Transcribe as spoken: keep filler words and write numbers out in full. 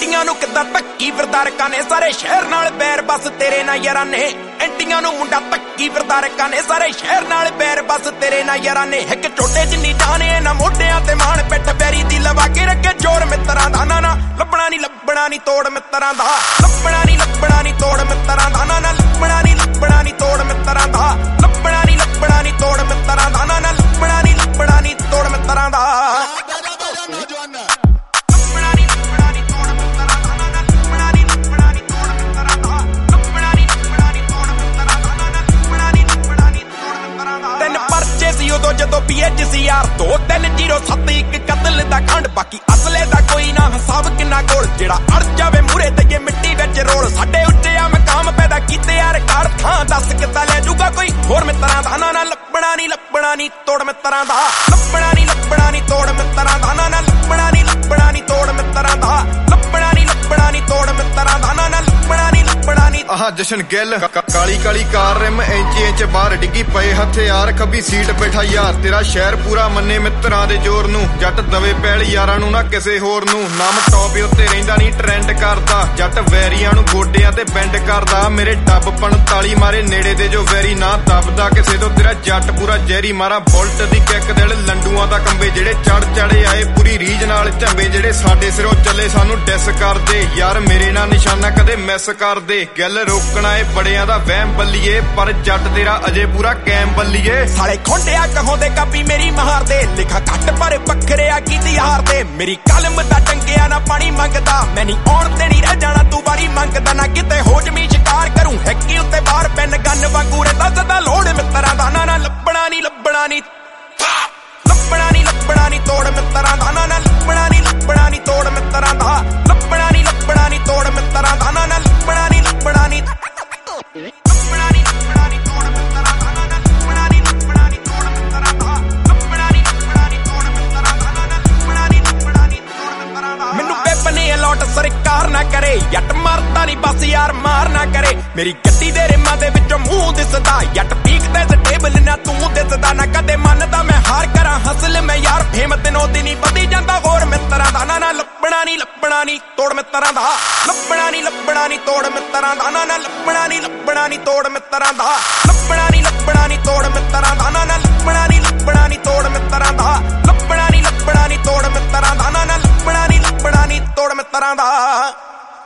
ਐਂਟੀਆਂ ਨੂੰ ਕਿੱਦਾਂ ਧੱਕੀ ਫਿਰਦਾ ਰਕਾਂ ਨੇ ਸਾਰੇ ਸ਼ਹਿਰ ਨਾਲ ਬੈਰ ਬਸ ਤੇਰੇ ਨਾਲ ਯਾਰਾਂ ਨੇ ਐਂਟੀਆਂ ਨੂੰ ਮੁੰਡਾ ਧੱਕੀ ਫਿਰਦਾ ਰਕਾਂ ਨੇ ਸਾਰੇ ਸ਼ਹਿਰ ਨਾਲ ਬੈਰ ਬਸ ਤੇਰੇ ਨਾਲ ਯਾਰਾਂ ਨੇ ਇੱਕ ਟੋਟੇ ਜਿੰਨੀ ਜਾਣੇ ਨਾ ਮੋਢਿਆਂ ਤੇ ਮਾਣ ਪਿੱਠ ਬੈਰੀ ਦੀ ਲਵਾ ਕੇ ਰੱਖੇ ਜੋਰ ਮਿੱਤਰਾਂ ਦਾ ਨਾ ਨਾ ਲੱਭਣਾ ਨਹੀਂ ਲੱਭਣਾ ਨਹੀਂ ਤੋੜ ਮਿੱਤਰਾਂ ਦਾ ਲੱਭਣਾ ਨਹੀਂ ਲੱਭਣਾ ਨਹੀਂ ਤੋੜ ਮਿੱਤਰਾਂ ਦਾ ਨਾ ਨਾ ਲੱਭਣਾ ਨਹੀਂ ਲੱਭਣਾ ਨਹੀਂ ਤੋੜ ਮਿੱਤਰਾਂ ਦਾ ਲੱਭਣਾ ਨਹੀਂ ਲੱਭਣਾ ਨਹੀਂ ਤੋੜ ਮਿੱਤਰਾਂ ਦਾ ਨਾ ਨਾ ਲੱਭਣਾ ਨਹੀਂ ਲੱਭਣਾ ਨਹੀਂ ਤੋੜ ਮਿੱਤਰਾਂ ਦਾ ਉਦੋਂ ਜਦੋਂ ਪੀਐਚ ਸੀ ਯਾਰ ਦੋ ਤਿੰਨ ਜ਼ੀਰੋ ਸੱਤ ਇੱਕ ਕਤਲ ਦਾ ਖੰਡ ਬਾਕੀ ਅਸਲੇ ਦਾ ਕੋਈ ਨਾ ਹਿਸਾਬ ਕਿੰਨਾ ਕੋਲ ਜਿਹੜਾ ਅੜ ਜਾਵੇ ਮੂਰੇ ਤੇ ਮਿੱਟੀ ਵਿੱਚ ਰੋਲ ਸਾਡੇ ਉੱਚੇ ਆ ਮਕਾਮ ਪੈਦਾ ਕੀਤੇ ਯਾਰ ਘਰ ਥਾਂ ਦੱਸ ਕਿੱਦਾਂ ਲੈ ਜੂਗਾ ਕੋਈ ਹੋਰ ਮਿੱਤਰਾਂ ਦਾ ਨਾ ਨਾ ਲੱਭਣਾ ਨਹੀਂ ਲੱਭਣਾ ਨਹੀਂ ਤੋੜ ਮਿੱਤਰਾਂ ਦਾ ਲੱਭਣਾ ਨਹੀਂ ਲੱਭਣਾ ਨਹੀਂ ਤੋੜ ਮਿੱਤਰਾਂ ਦਾ ਨਾ ਨਾ ਲੱਭਣਾ ਨਹੀਂ ਲੱਭਣਾ ਨਹੀਂ ਤੋੜ ਮਿੱਤਰਾਂ ਦਾ ਲੱਭਣਾ ਨਹੀਂ ਲੱਭਣਾ ਨਹੀਂ ਤੋੜ ਮਿੱਤਰਾਂ ਦਾ ਨਾ ਨਾ ਲੱਭਣਾ ਨਹੀਂ ਲੱਭਣਾ ਨਹੀਂ ਆਹ ਜਸ਼ਨ ਗਿੱਲ ਕਾਲੀ ਕਾਲੀ ਕਾਰ ਰਿਮ ਇੰਚ ਇੰਚ ਬਾਹਰ ਡਿੱਗੀ ਪਏ ਹਥਿਆਰ ਖੱਬੀ ਸੀਟ ਬੈਠਾ ਯਾਰ ਤੇਰਾ ਸ਼ਹਿਰ ਪੂਰਾ ਮੰਨੇ ਮਿੱਤਰਾਂ ਦੇ ਜ਼ੋਰ ਨੂੰ ਜੱਟ ਦਵੇ ਪੈਲ ਯਾਰਾਂ ਨੂੰ ਨਾ ਕਿਸੇ ਹੋਰ ਨੂੰ ਨਾਮ ਟੌਪ ਉੱਤੇ ਰਹਿੰਦਾ ਨਹੀਂ ਟ੍ਰੈਂਡ ਕਰਦਾ ਜੱਟ ਵੈਰੀਆਂ ਨੂੰ ਗੋਡਿਆਂ ਤੇ ਬੈਂਡ ਕਰਦਾ ਮੇਰੇ ਡੱਬ ਪੰਤਾਲੀ ਮਾਰੇ ਨੇੜੇ ਦੇ ਜੋ ਵੈਰੀ ਨਾ ਦੱਬਦਾ ਕਿਸੇ ਤੋਂ ਤੇਰਾ ਜੱਟ ਪੂਰਾ ਜ਼ਹਿਰੀ ਮਾਰਾ ਬੁਲਟ ਦੀ ਕਿੱਕ ਦਿਲ ਲੰਡੂਆਂ ਦਾ ਕੰਬੇ ਜਿਹੜੇ ਚੜ ਚੜੇ ਆਏ ਪੂਰੀ ਰੀਜ ਨਾਲ ਝੰਬੇ ਜਿਹੜੇ ਸਾਡੇ ਸਿਰੋਂ ਚੱਲੇ ਸਾਨੂੰ ਡਿਸ ਕਰਦੇ ਯਾਰ ਮੇਰੇ ਨਾਲ ਨਿਸ਼ਾਨਾ ਕਦੇ ਮਿਸ ਕਰਦੇ ਗੱਲ ਰੋਕਣਾ ਏ ਬੜਿਆਂ ਦਾ ਵਹਿਮ ਬੱਲੀਏ ਪਰ ਜੱਟ ਤੇਰਾ ਅਜੇ ਪੂਰਾ ਕੈਮ ਬੱਲੀਏ ਸਾਲੇ ਖੋਂਡਿਆ ਕਹੋਂਦੇ ਕਾਪੀ ਮੇਰੀ ਮਹਾਰ ਦੇ ਲਿਖਾ ਘੱਟ ਪਰ ਵੱਖਰਿਆ ਕੀਤੀ ਹਾਰ ਦੇ ਮੇਰੀ ਕਲਮ ਦਾ ਟੰਗਿਆ ਨਾ ਪਾਣੀ ਮੰਗਦਾ ਮੈਂ ਨਹੀਂ ਆਉਣ ਤੇ ਨਹੀਂ ਰਹਿ ਜਾਣਾ ਤੂੰ ਵਾਰੀ ਮੰਗਦਾ ਨਾ ਕਿਤੇ ਹੋ ਜਮੀ ਸ਼ਿਕਾਰ ਕਰੂੰ ਹੈਕੀ ਉੱਤੇ ਬਾਹਰ ਪੈਨ ਗੰਨ ਵਾਂਗੂ ਰਹਿੰਦਾ ਸਦਾ ਲੋੜ ਮਿੱਤਰਾਂ ਦਾ ਨਾ ਨਾ ਲੱਭਣਾ ਨਹੀਂ ਲੱਭਣਾ ਨਹੀਂ ਲੱਭਣਾ ਨਹੀਂ ਲੱਭਣਾ ਨਹੀਂ ਤੋੜ ਮਿੱਤਰਾਂ ਦਾ ਨਾ ਨਾ ਲੱਭਣਾ ਨਹੀਂ ਲੱਭਣਾ ਨਹੀਂ ਤੋੜ ਮਿੱਤਰਾਂ ਦਾ ਲੱਭਣਾ ਨਹੀਂ ਲੱਭਣਾ ਨਹੀਂ ਤੋੜ ਮਿੱਤਰਾਂ ਦਾ ਨਾ ਨਾ ਲੱਭਣਾ ਨਹੀਂ ਲੱਭਣਾ ਨਹੀਂ ਲੱਭਣਾ ਨਹੀਂ ਲੱਭਣਾ ਨਹੀਂ ਤੋੜ ਮਿੱਤਰਾਂ ਦਾ ਨਾ ਨਾ ਲੱਭਣਾ ਨਹੀਂ ਲੱਭਣਾ ਨਹੀਂ ਤੋੜ ਮਿੱਤਰਾਂ ਦਾ ਲੱਭਣਾ ਨਹੀਂ ਲੱਭਣਾ ਨਹੀਂ ਤੋੜ ਮਿੱਤਰਾਂ ਦਾ ਨਾ ਨਾ ਲੱਭਣਾ ਨਹੀਂ ਲੱਭਣਾ ਨਹੀਂ ਤੋੜ ਮਿੱਤਰਾਂ ਦਾ ਮੈਨੂੰ ਬੇਪਨੇ ਅਲੌਟ ਸਰਕਾਰ ਨਾ ਕਰੇ ਜੱਟ ਮਰਦਾ ਨਹੀਂ ਬਸ ਯਾਰ ਮਾਰ ਨਾ ਕਰੇ ਮੇਰੀ ਗੱਡੀ ਦੇ ਰਿਮਾਂ ਦੇ ਵਿੱਚੋਂ ਮੂੰਹ ਦਿਸਦਾ ਜੱਟ ਪੀਕ ਤੇ ਟੇਬਲ ਨਾ ਤੂੰ ਦਿਸਦਾ ਨਾ ਕਦੇ ਮੰਨਦਾ ਮੈਂ ਹਾਰ ਕਰਾਂ ਹਸਲ ਮੈਂ ਯਾਰ ਫੇਮ ਦਿਨੋਂ ਦਿਨੀ ਵਧੀ ਜਾਂਦਾ ਹੋਰ ਮਿੱਤਰਾਂ ਦਾ ਨਾ ਨਾ ਲੱਭਣਾ ਨਹੀਂ ਲੱਭਣਾ ਨਹੀਂ ਤੋੜ ਮਿੱਤਰਾਂ ਦਾ ਲੱਭਣਾ ਨਹੀਂ ਲੱਭਣਾ ਨਹੀਂ ਤੋੜ ਮਿੱਤਰਾਂ ਦਾ ਨਾ ਨਾ ਲੱਭਣਾ ਨਹੀਂ ਲੱਭਣਾ ਨਹੀਂ ਤੋੜ ਮਿੱਤਰਾਂ ਦਾ ਲੱਭਣਾ ਨਹੀਂ ਲੱਭਣਾ ਨਹੀਂ ਤੋੜ ਮਿੱਤਰਾਂ ਦਾ ਨਾ ਨਾ ਲੱਭਣਾ ਨਹੀਂ ਲੱਭਣਾ ਨਹੀਂ ਤੋੜ ਮਿੱਤਰਾਂ ਦਾ ਲੱਭਣਾ ਨਹੀਂ ਲੱਭਣਾ ਨਹੀਂ ਤੋੜ ਮਿੱਤਰਾਂ ਦਾ ਨਾ ਨਾ ਲੱਭਣਾ ਨਹੀਂ ਲੱਭਣਾ ਨਹੀਂ ਤੋੜ ਮਿੱਤਰਾਂ ਦਾ